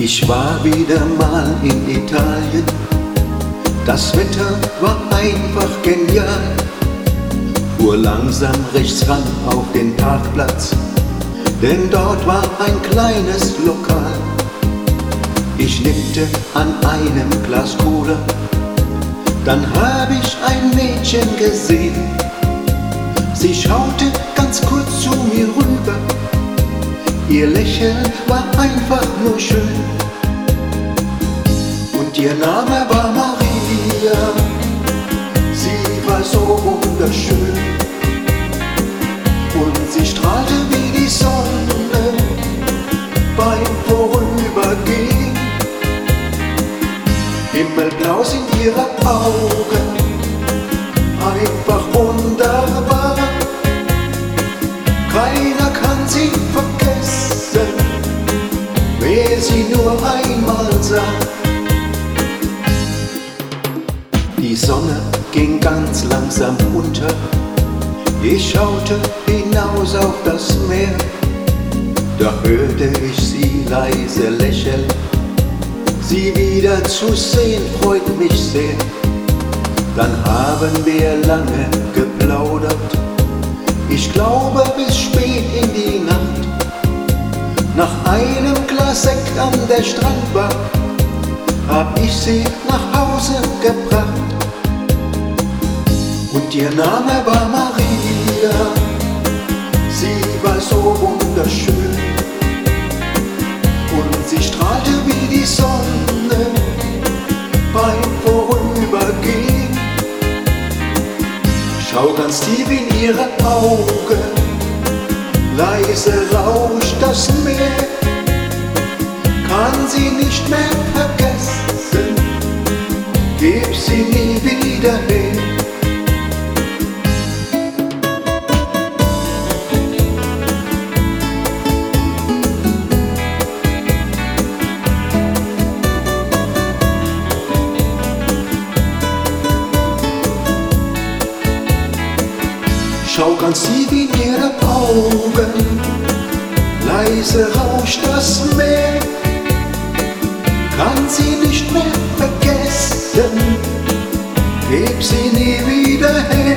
Ich war wieder mal in Italien, das Wetter war einfach genial. Fuhr langsam rechts ran auf den Parkplatz, denn dort war ein kleines Lokal. Ich nippte an einem Glas Cola, dann hab ich ein Mädchen gesehen. Sie schaute ganz kurz zu mir rüber, ihr Lächeln war einfach nur schön. Und ihr Name war Maria, sie war so wunderschön. Und sie strahlte wie die Sonne beim Vorübergehen. Himmelblau sind ihre Augen, einfach wunderbar. Keiner kann sie vergessen, wer sie nur einmal sah. Die Sonne ging ganz langsam unter, ich schaute hinaus auf das Meer. Da hörte ich sie leise lächeln, sie wieder zu sehen freut mich sehr. Dann haben wir lange geplaudert, ich glaube bis spät in die Nacht. Nach einem Glas Sekt an der Strandbar hab ich sie nach Hause gebracht. Und ihr Name war Maria, sie war so wunderschön. Und sie strahlte wie die Sonne beim Vorübergehen. Schau ganz tief in ihre Augen, leise rauscht das Meer. Kann sie nicht mehr vergessen, gib sie nie wieder her. Schau ganz tief in ihre Augen, leise rauscht das Meer. Kann sie nicht mehr vergessen, gib sie nie wieder her.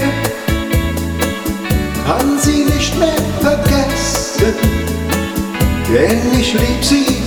Kann sie nicht mehr vergessen, denn ich lieb sie